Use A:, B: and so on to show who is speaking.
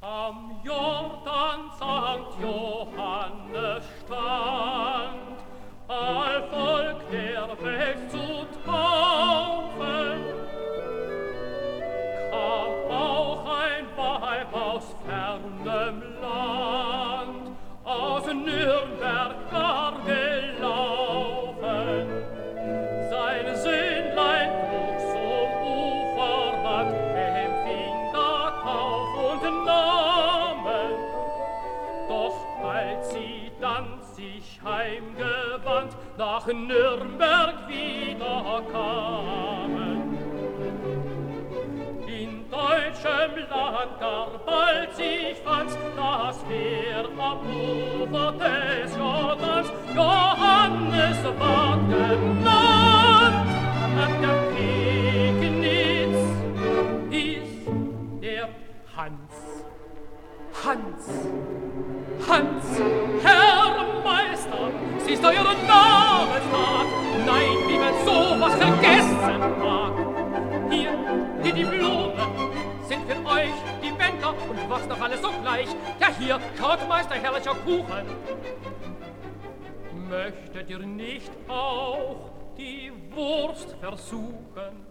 A: Am Jordan Sankt Johannes stand, all Volk der Welt zu taufen, kam auch ein Weib aus fernem Land, aus Nürnberg gar gelaufen. Sein Söhnlein trug zum Uferrand, empfing da Tauf und Namen. Doch als sie dann sich heimgewandt, nach Nürnberg wieder kamen, in deutschem Land gar bald sich fand, das Meer am Ufer des Jordans, Johannes war genannt. An der Pegnitz ist der Hans. Hans, Herr Meister, siehst du Ihren Namenstag? Nein, wie man sowas vergessen mag. Hier, die Diplomen sind für euch die Bänder und was doch alles so gleich. Ja, hier, schaut, Meister, herrlicher Kuchen. Möchtet ihr nicht auch die Wurst versuchen?